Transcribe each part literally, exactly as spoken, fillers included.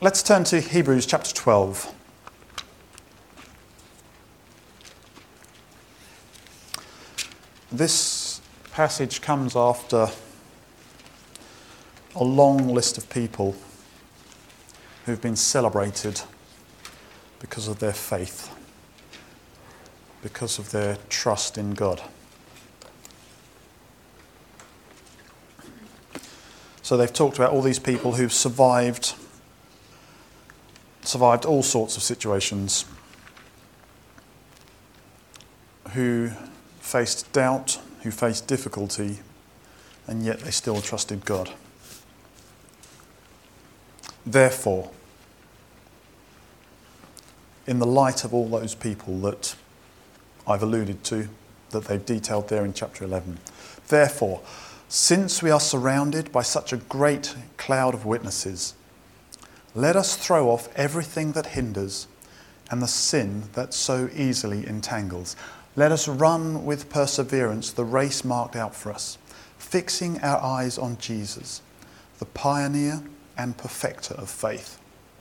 Let's turn to Hebrews chapter twelve. This passage comes after a long list of people who've been celebrated because of their faith, because of their trust in God. So they've talked about all these people who've survived, survived all sorts of situations, who faced doubt, who faced difficulty, and yet they still trusted God. Therefore, in the light of all those people that I've alluded to, that they've detailed there in chapter eleven, therefore, since we are surrounded by such a great cloud of witnesses, let us throw off everything that hinders and the sin that so easily entangles. Let us run with perseverance the race marked out for us, fixing our eyes on Jesus, the pioneer and perfecter of faith.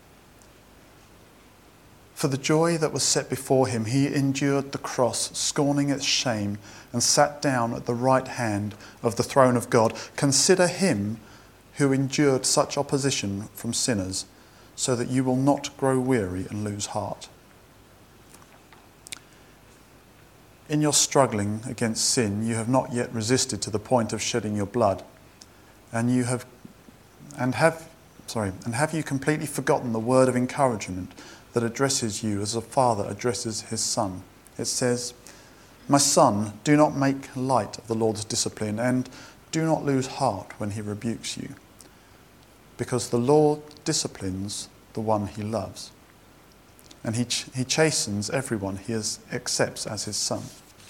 For the joy that was set before him, he endured the cross, scorning its shame, and sat down at the right hand of the throne of God. Consider him who endured such opposition from sinners, so that you will not grow weary and lose heart. In your struggling against sin, you have not yet resisted to the point of shedding your blood, and you have, and have, sorry, and have you completely forgotten the word of encouragement that addresses you as a father addresses his son? It says, "My son, do not make light of the Lord's discipline, and do not lose heart when he rebukes you, because the Lord disciplines the one he loves, and he ch- he chastens everyone he is, accepts as his son."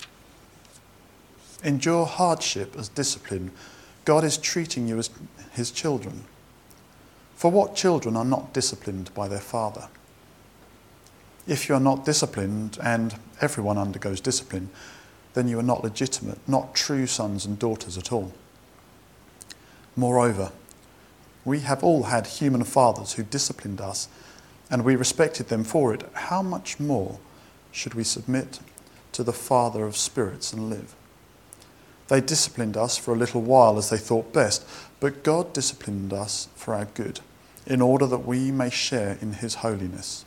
Endure hardship as discipline. God is treating you as his children. For what children are not disciplined by their father? If you are not disciplined, and everyone undergoes discipline, then you are not legitimate, not true sons and daughters at all. Moreover, we have all had human fathers who disciplined us, and we respected them for it. How much more should we submit to the Father of spirits and live? They disciplined us for a little while as they thought best, but God disciplined us for our good, in order that we may share in his holiness.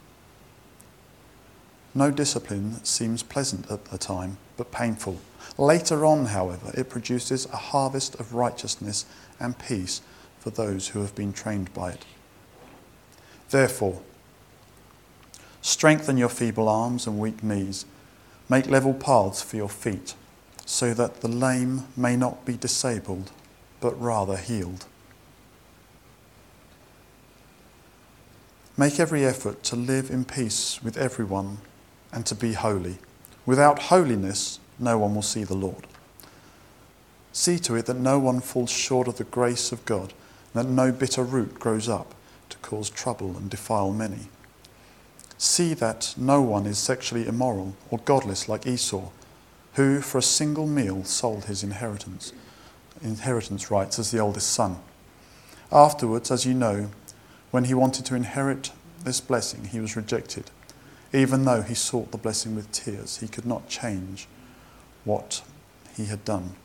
No discipline seems pleasant at the time, but painful. Later on, however, it produces a harvest of righteousness and peace for those who have been trained by it. Therefore, strengthen your feeble arms and weak knees. Make level paths for your feet, so that the lame may not be disabled, but rather healed. Make every effort to live in peace with everyone and to be holy. Without holiness, no one will see the Lord. See to it that no one falls short of the grace of God, and that no bitter root grows up to cause trouble and defile many. See that no one is sexually immoral or godless like Esau, who for a single meal sold his inheritance, inheritance rights as the oldest son. Afterwards, as you know, when he wanted to inherit this blessing, he was rejected. Even though he sought the blessing with tears, he could not change what he had done.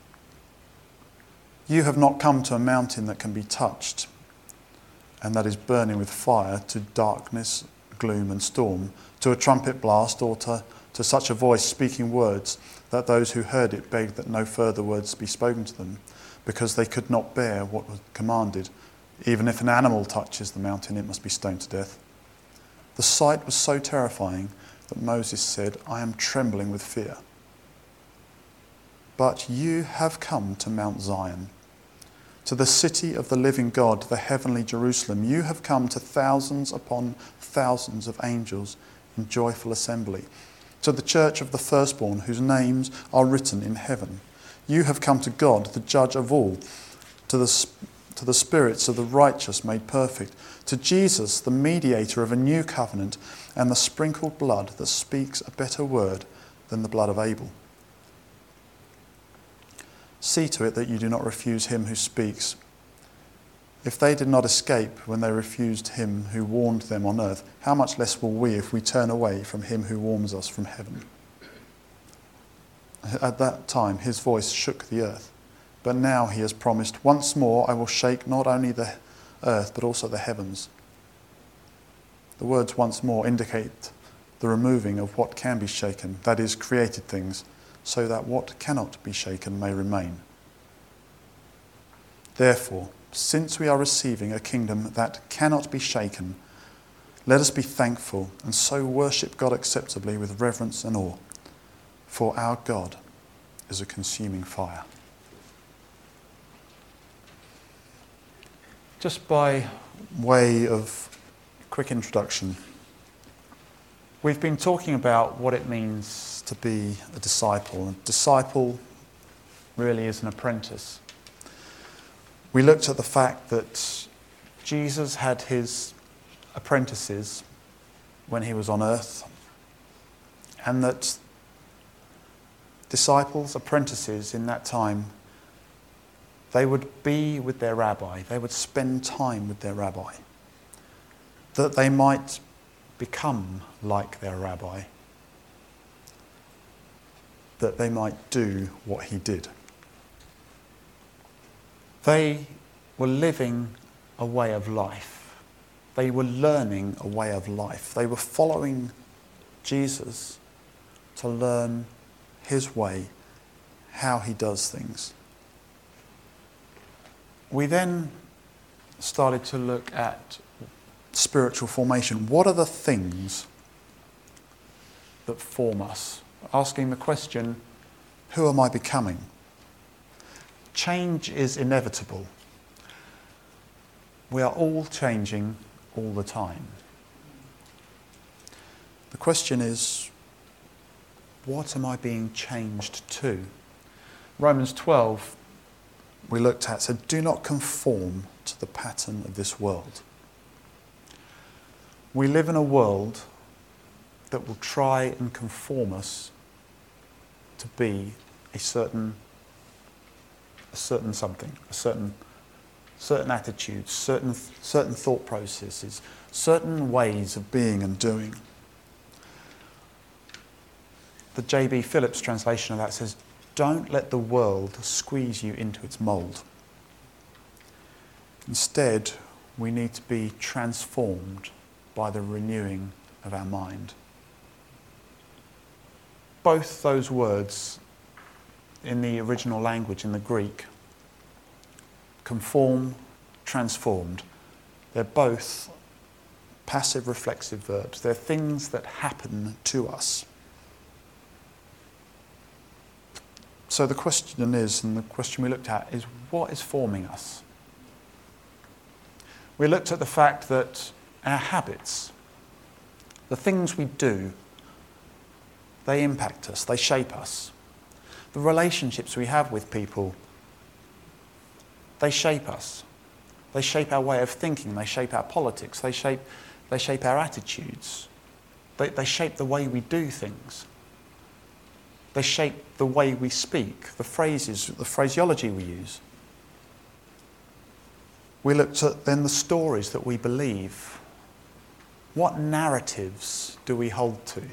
You have not come to a mountain that can be touched and that is burning with fire, to darkness, gloom and storm, to a trumpet blast, or to, to such a voice speaking words that those who heard it begged that no further words be spoken to them, because they could not bear what was commanded. Even if an animal touches the mountain, it must be stoned to death. The sight was so terrifying that Moses said, "I am trembling with fear." But you have come to Mount Zion, to the city of the living God, the heavenly Jerusalem. You have come to thousands upon thousands of angels in joyful assembly, to the church of the firstborn, whose names are written in heaven. You have come to God, the judge of all, to the to the spirits of the righteous made perfect, to Jesus, the mediator of a new covenant, and the sprinkled blood that speaks a better word than the blood of Abel. See to it that you do not refuse him who speaks. If they did not escape when they refused him who warned them on earth, how much less will we if we turn away from him who warns us from heaven? At that time his voice shook the earth, but now he has promised, once more I will shake not only the earth but also the heavens. The words once more indicate the removing of what can be shaken, that is, created things, so that what cannot be shaken may remain. Therefore, since we are receiving a kingdom that cannot be shaken, let us be thankful and so worship God acceptably with reverence and awe, for our God is a consuming fire. Just by way of quick introduction, we've been talking about what it means to be a disciple. A disciple really is an apprentice. We looked at the fact that Jesus had his apprentices when he was on earth, and that disciples, apprentices in that time, they would be with their rabbi, they would spend time with their rabbi, that they might become like their rabbi, that they might do what he did. They were living a way of life. They were learning a way of life. They were following Jesus to learn his way, how he does things. We then started to look at spiritual formation. What are the things that form us? Asking the question, who am I becoming? Change is inevitable. We are all changing all the time. The question is, what am I being changed to? Romans twelve, we looked at, said, do not conform to the pattern of this world. We live in a world that will try and conform us to be a certain a certain something, a certain certain attitudes, certain certain thought processes, certain ways of being and doing. The J B Phillips translation of that says, don't let the world squeeze you into its mould. Instead, we need to be transformed by the renewing of our mind. Both those words in the original language, in the Greek, conform, transformed, they're both passive reflexive verbs. They're things that happen to us. So the question is, and the question we looked at, is what is forming us? We looked at the fact that our habits, the things we do, they impact us, they shape us. The relationships we have with people, they shape us. They shape our way of thinking, they shape our politics, they shape, they shape our attitudes. They, they shape the way we do things. They shape the way we speak, the phrases, the phraseology we use. We looked at then the stories that we believe. What narratives do we hold to?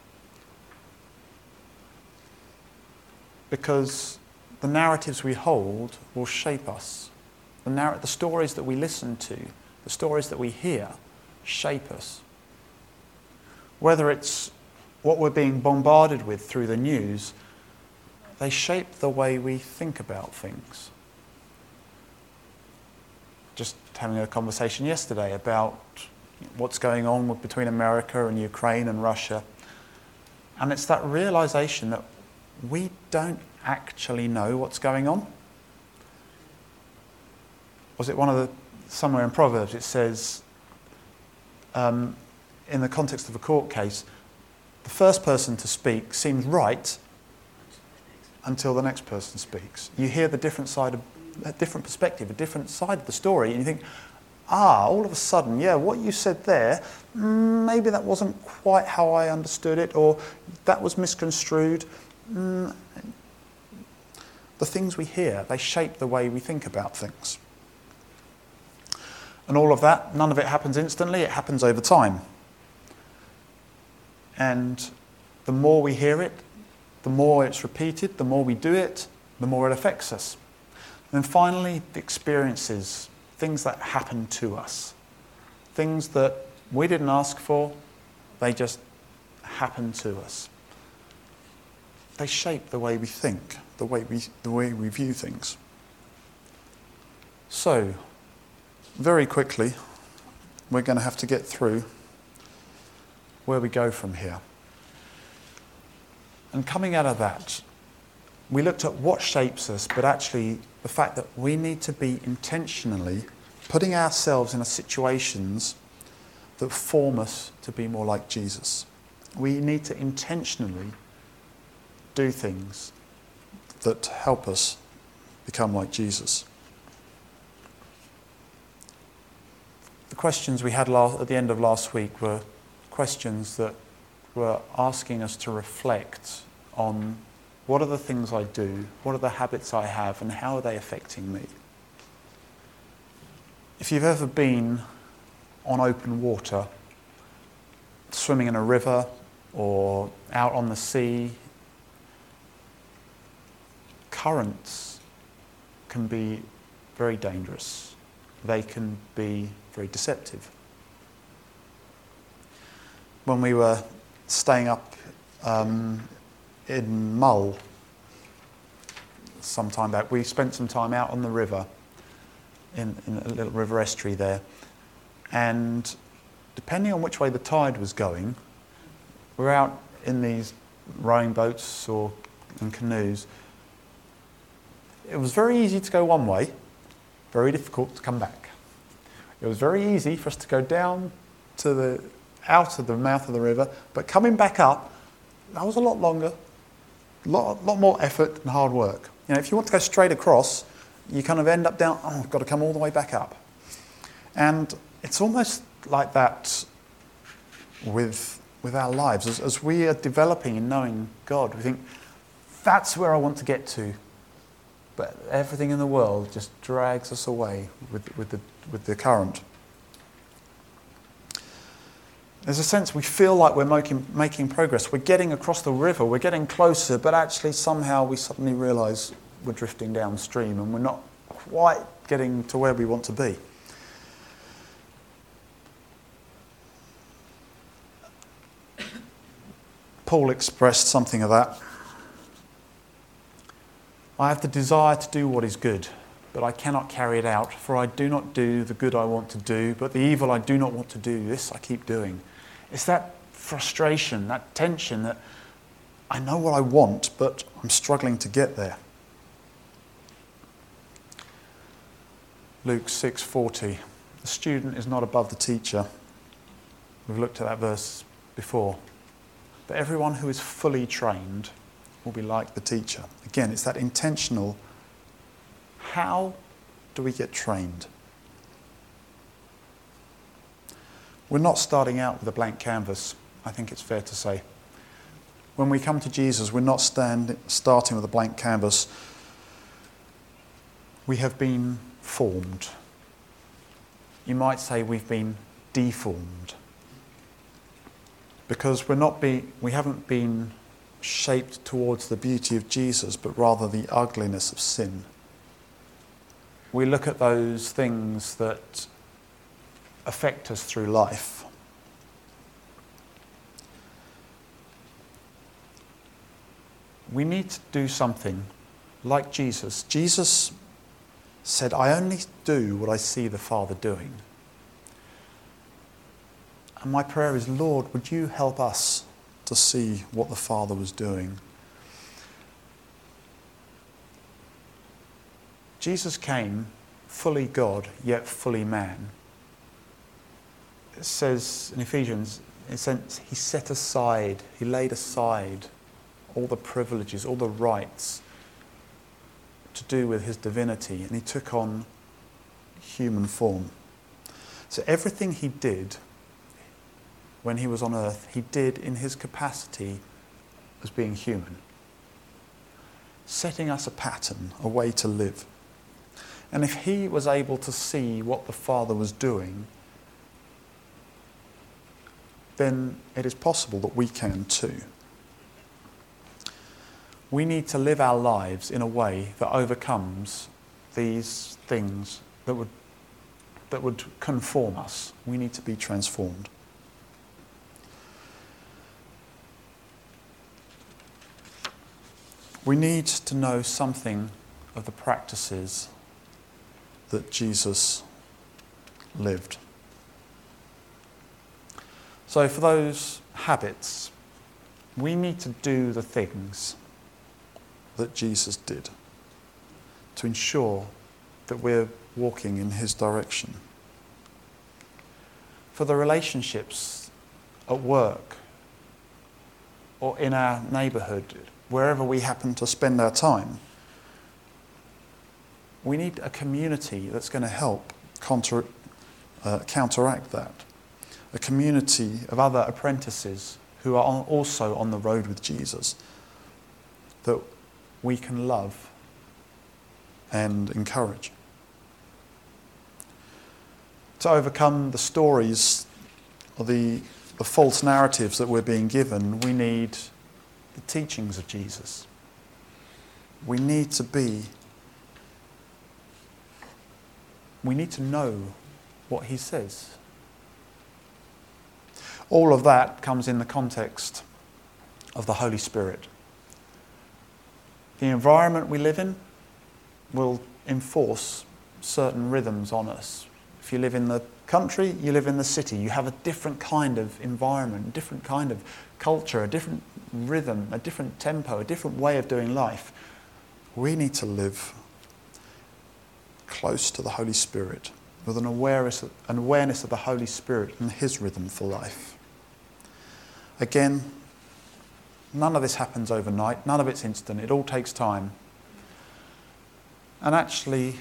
Because the narratives we hold will shape us. The, narr- the stories that we listen to, the stories that we hear, shape us. Whether it's what we're being bombarded with through the news, they shape the way we think about things. Just having a conversation yesterday about what's going on with, between America and Ukraine and Russia. And it's that realization that we don't actually know what's going on. Was it one of the, somewhere in Proverbs it says, um, in the context of a court case, the first person to speak seems right until the next person speaks. You hear the different side of, a different perspective, a different side of the story, and you think, ah, all of a sudden, yeah, what you said there, mm, maybe that wasn't quite how I understood it, or that was misconstrued. Mm. The things we hear, they shape the way we think about things. And all of that, none of it happens instantly, it happens over time. And the more we hear it, the more it's repeated, the more we do it, the more it affects us. And then finally, the experiences, things that happen to us. Things that we didn't ask for, they just happen to us. They shape the way we think, the way we, the way we view things. So, very quickly, we're going to have to get through where we go from here. And coming out of that, we looked at what shapes us, but actually the fact that we need to be intentionally putting ourselves in situations that form us to be more like Jesus. We need to intentionally do things that help us become like Jesus. The questions we had last, at the end of last week were questions that were asking us to reflect on what are the things I do, what are the habits I have, and how are they affecting me? If you've ever been on open water, swimming in a river or out on the sea, currents can be very dangerous. They can be very deceptive. When we were staying up um, in Mull some time back, we spent some time out on the river, in, in a little river estuary there, and depending on which way the tide was going, we were out in these rowing boats or in canoes. It was very easy to go one way, very difficult to come back. It was very easy for us to go down to the out of the mouth of the river, but coming back up, that was a lot longer, a lot, lot more effort and hard work. You know, if you want to go straight across, you kind of end up down, oh, I've got to come all the way back up. And it's almost like that with with our lives. As, as we are developing and knowing God, we think, that's where I want to get to. But everything in the world just drags us away with, with, the, with the current. There's a sense we feel like we're making, making progress. We're getting across the river, we're getting closer, but actually somehow we suddenly realise we're drifting downstream and we're not quite getting to where we want to be. Paul expressed something of that. I have the desire to do what is good, but I cannot carry it out, for I do not do the good I want to do, but the evil I do not want to do, this I keep doing. It's that frustration, that tension that I know what I want, but I'm struggling to get there. Luke six forty, the student is not above the teacher. We've looked at that verse before. But everyone who is fully trained will be like the teacher. Again, it's that intentional, how do we get trained? We're not starting out with a blank canvas, I think it's fair to say. When we come to Jesus, we're not stand, starting with a blank canvas. We have been formed. You might say we've been deformed. Because we're not be, we haven't been shaped towards the beauty of Jesus, but rather the ugliness of sin. We look at those things that affect us through life. We need to do something like Jesus. Jesus said, I only do what I see the Father doing. And my prayer is, Lord, would you help us to see what the Father was doing? Jesus came fully God, yet fully man. It says in Ephesians, in a sense, he set aside, he laid aside all the privileges, all the rights to do with his divinity, and he took on human form. So everything he did when he was on earth, he did in his capacity as being human, setting us a pattern, a way to live. And if he was able to see what the Father was doing, then it is possible that we can too. We need to live our lives in a way that overcomes these things that would that would conform us. We need to be transformed. We need to know something of the practices that Jesus lived. So for those habits, we need to do the things that Jesus did to ensure that we're walking in his direction. For the relationships at work or in our neighbourhood, wherever we happen to spend our time, we need a community that's going to help counter, uh, counteract that. A community of other apprentices who are on, also on the road with Jesus, that we can love and encourage. To overcome the stories or the, the false narratives that we're being given, we need the teachings of Jesus. We need to be, we need to know what he says. All of that comes in the context of the Holy Spirit. The environment we live in will enforce certain rhythms on us. If you live in the country, you live in the city. You have a different kind of environment, a different kind of culture, a different rhythm, a different tempo, a different way of doing life. We need to live close to the Holy Spirit with an awareness, an awareness of the Holy Spirit and his rhythm for life. Again, none of this happens overnight. None of it's instant. It all takes time. And actually,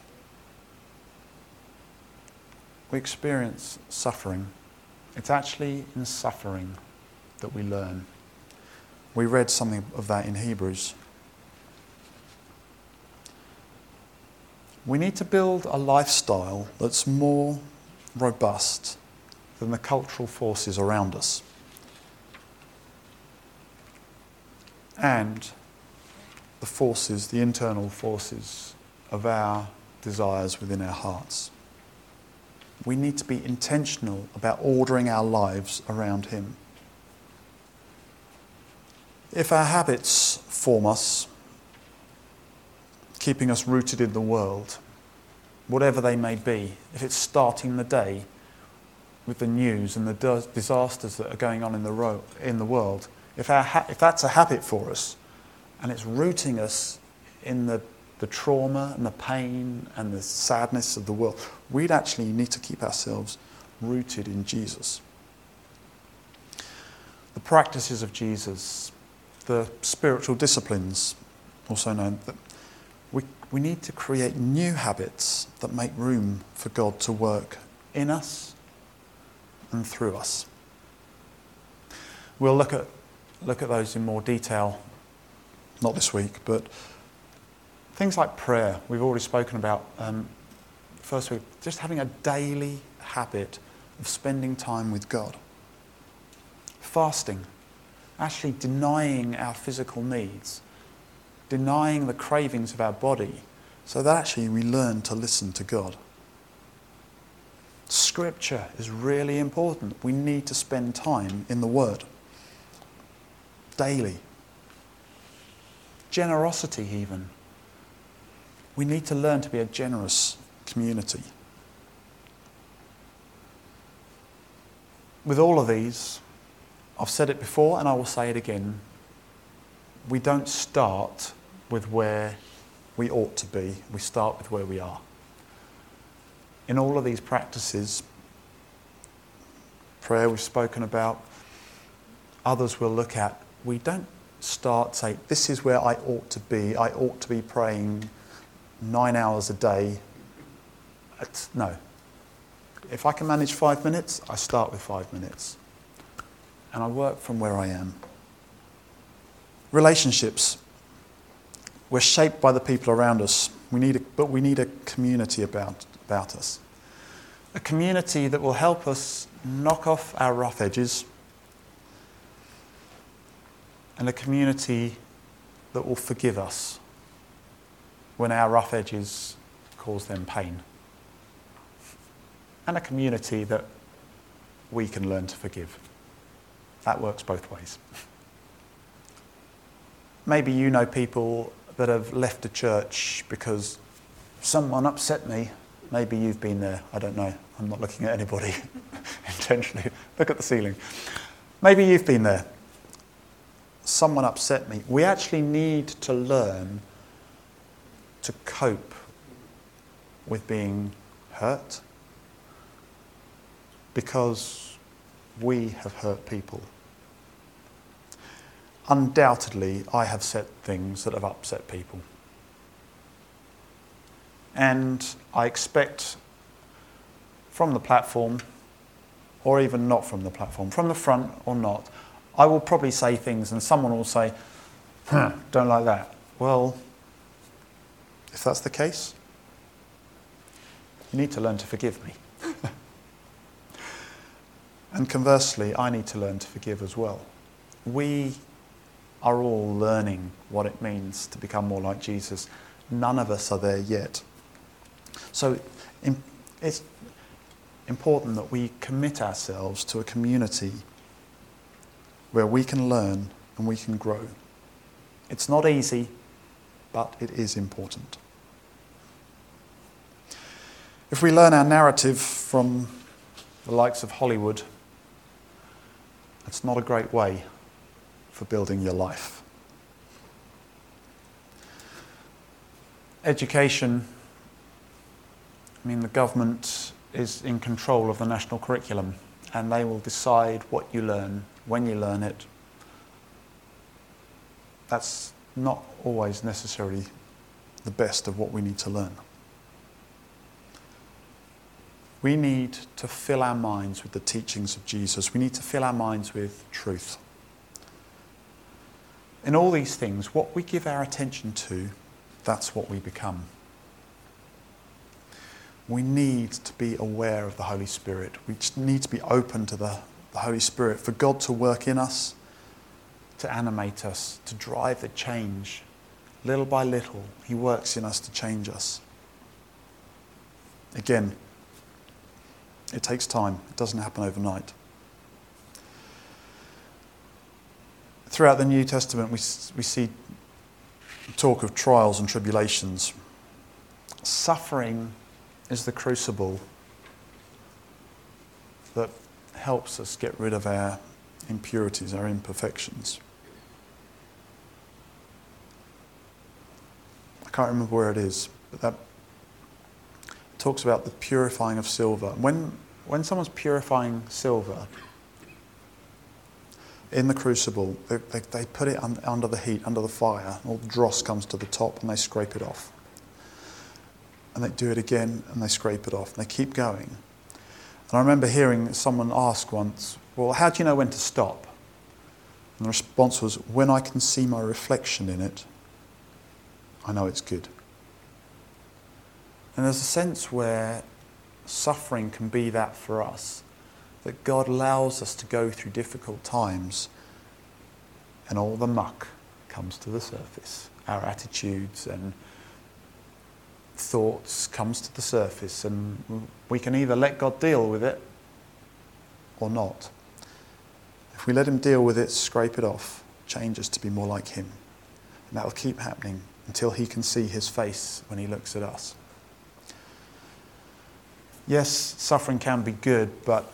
we experience suffering. It's actually in suffering that we learn. We read something of that in Hebrews. We need to build a lifestyle that's more robust than the cultural forces around us. And the forces, the internal forces of our desires within our hearts. We need to be intentional about ordering our lives around him. If our habits form us, keeping us rooted in the world, whatever they may be, if it's starting the day with the news and the disasters that are going on in the, ro- in the world, if, our ha- if that's a habit for us and it's rooting us in the, the trauma and the pain and the sadness of the world, we'd actually need to keep ourselves rooted in Jesus. The practices of Jesus, the spiritual disciplines, also known, that we, we need to create new habits that make room for God to work in us and through us. We'll look at look at those in more detail, not this week, but things like prayer, we've already spoken about um, first week, just having a daily habit of spending time with God. Fasting, actually denying our physical needs, denying the cravings of our body, so that actually we learn to listen to God. Scripture is really important. We need to spend time in the Word. Daily. Generosity even. We need to learn to be a generous community. With all of these, I've said it before and I will say it again, we don't start with where we ought to be, we start with where we are. In all of these practices, prayer we've spoken about, others we'll look at, we don't start say, this is where I ought to be, I ought to be praying nine hours a day. It's, no. If I can manage five minutes, I start with five minutes. And I work from where I am. Relationships. We're shaped by the people around us. We need a, but we need a community about, about us. A community that will help us knock off our rough edges, and a community that will forgive us when our rough edges cause them pain. And a community that we can learn to forgive. That works both ways. Maybe you know people that have left a church because someone upset me. Maybe you've been there. I don't know. I'm not looking at anybody intentionally. Look at the ceiling. Maybe you've been there. Someone upset me. We actually need to learn to cope with being hurt because we have hurt people. Undoubtedly, I have said things that have upset people. And I expect from the platform, or even not from the platform, from the front or not, I will probably say things and someone will say, huh, don't like that. Well, if that's the case, you need to learn to forgive me. And conversely, I need to learn to forgive as well. We are all learning what it means to become more like Jesus. None of us are there yet. So it's important that we commit ourselves to a community where we can learn and we can grow. It's not easy, but it is important. If we learn our narrative from the likes of Hollywood, it's not a great way for building your life. Education, I mean, the government is in control of the national curriculum, and they will decide what you learn, when you learn it. That's not always necessarily the best of what we need to learn. We need to fill our minds with the teachings of Jesus. We need to fill our minds with truth. In all these things, what we give our attention to, that's what we become. We need to be aware of the Holy Spirit. We just need to be open to the, the Holy Spirit, for God to work in us, to animate us, to drive the change. Little by little, He works in us to change us. Again, it takes time. It doesn't happen overnight. Throughout the New Testament, we, we see talk of trials and tribulations. Suffering is the crucible that helps us get rid of our impurities, our imperfections. I can't remember where it is, but that talks about the purifying of silver. When, when someone's purifying silver in the crucible, they, they, they put it un, under the heat, under the fire, all the dross comes to the top and they scrape it off. And they do it again and they scrape it off. And they keep going. And I remember hearing someone ask once, well, how do you know when to stop? And the response was, when I can see my reflection in it, I know it's good. And there's a sense where suffering can be that for us, that God allows us to go through difficult times and all the muck comes to the surface. Our attitudes and thoughts comes to the surface, and we can either let God deal with it or not. If we let Him deal with it, scrape it off, change us to be more like Him. And that will keep happening until He can see His face when He looks at us. Yes, suffering can be good, but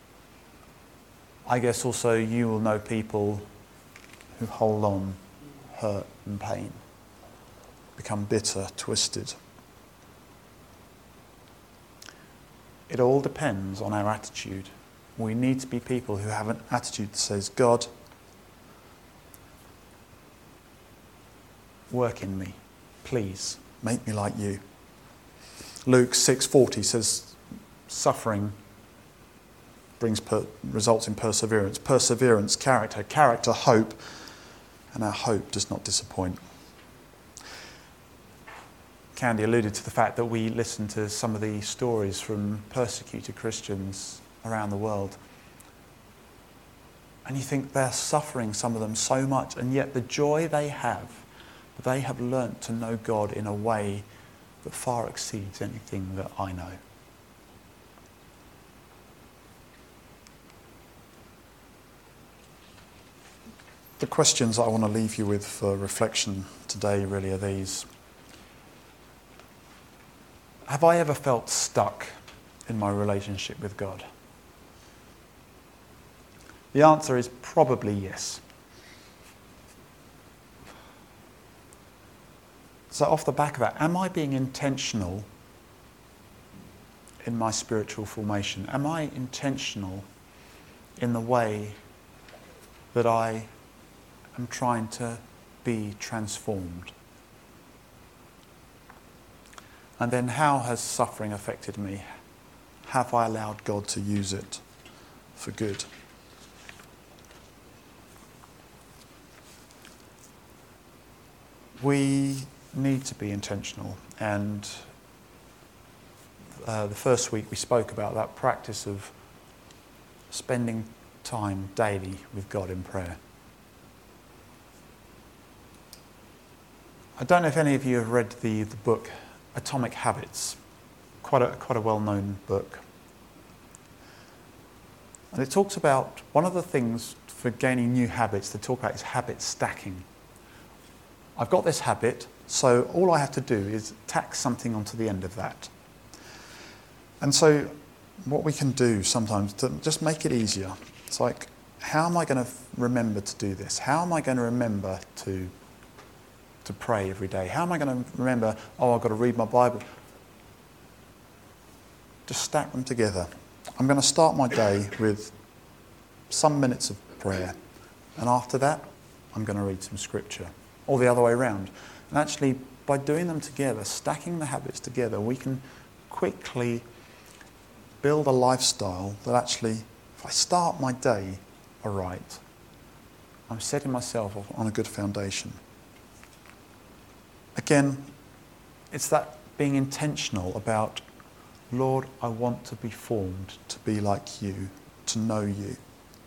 I guess also you will know people who hold on, hurt and pain, become bitter, twisted. It all depends on our attitude. We need to be people who have an attitude that says, God, work in me. Please, make me like you. Luke six forty says, suffering brings per- results in perseverance. Perseverance, character. Character, hope. And our hope does not disappoint. Candy alluded to the fact that we listen to some of the stories from persecuted Christians around the world. And you think they're suffering, some of them, so much, and yet the joy they have, they have learnt to know God in a way that far exceeds anything that I know. The questions I want to leave you with for reflection today really are these. Have I ever felt stuck in my relationship with God? The answer is probably yes. So off the back of that, am I being intentional in my spiritual formation? Am I intentional in the way that I am trying to be transformed? And then how has suffering affected me? Have I allowed God to use it for good? We need to be intentional, and uh, the first week we spoke about that practice of spending time daily with God in prayer. I don't know if any of you have read the, the book Atomic Habits, quite a, quite a well-known book. And it talks about, one of the things for gaining new habits they talk about is habit stacking. I've got this habit, so all I have to do is tack something onto the end of that. And so what we can do sometimes to just make it easier, it's like, how am I going to remember to do this? How am I going to remember to to pray every day? How am I going to remember, oh, I've got to read my Bible? Just stack them together. I'm going to start my day with some minutes of prayer, and after that, I'm going to read some scripture, or the other way around. And actually, by doing them together, stacking the habits together, we can quickly build a lifestyle that actually, if I start my day aright, I'm setting myself on a good foundation. Again, it's that being intentional about, Lord, I want to be formed to be like you, to know you.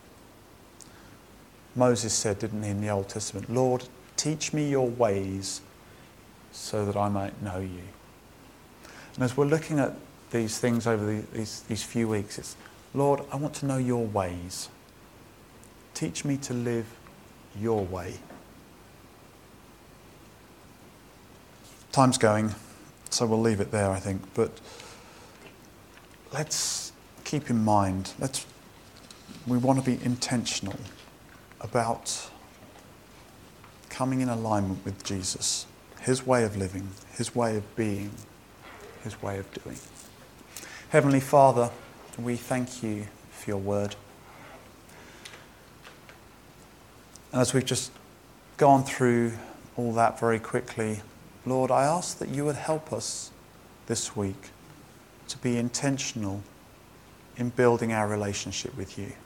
Moses said, didn't he, in the Old Testament, Lord, teach me your ways so that I might know you. And as we're looking at these things over the, these, these few weeks, it's, Lord, I want to know your ways. Teach me to live your way. Time's going, so we'll leave it there, I think. But let's keep in mind, let's, we want to be intentional about coming in alignment with Jesus, his way of living, his way of being, his way of doing. Heavenly Father, we thank you for your word. And as we've just gone through all that very quickly, Lord, I ask that you would help us this week to be intentional in building our relationship with you.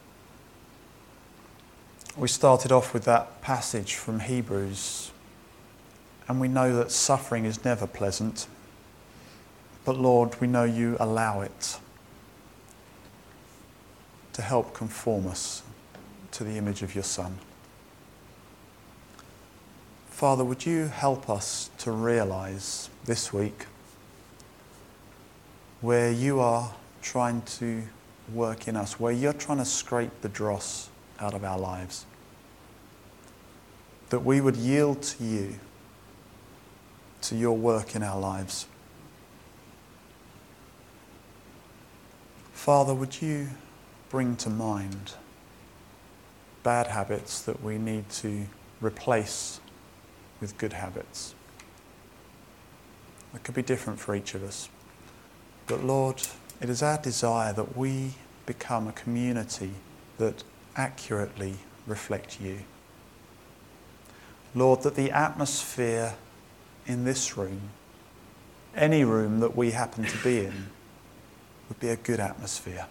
We started off with that passage from Hebrews, and we know that suffering is never pleasant, but Lord, we know you allow it to help conform us to the image of your Son. Father, would you help us to realise this week where you are trying to work in us, where you're trying to scrape the dross out of our lives, that we would yield to you, to your work in our lives. Father, would you bring to mind bad habits that we need to replace with good habits? It could be different for each of us. But Lord, it is our desire that we become a community that accurately reflect you. Lord, that the atmosphere in this room, any room that we happen to be in, would be a good atmosphere.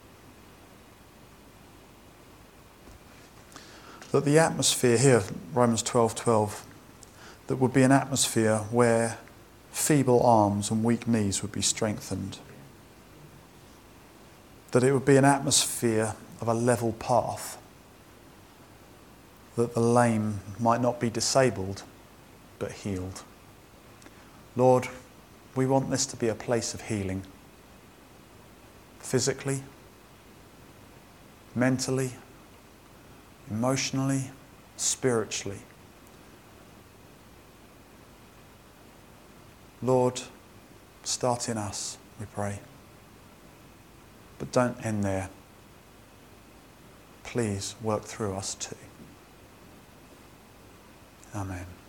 That the atmosphere here, Romans twelve twelve, that would be an atmosphere where feeble arms and weak knees would be strengthened. That it would be an atmosphere of a level path. That the lame might not be disabled, but healed. Lord, we want this to be a place of healing. Physically, mentally, emotionally, spiritually. Lord, start in us, we pray. But don't end there. Please work through us too. Amen.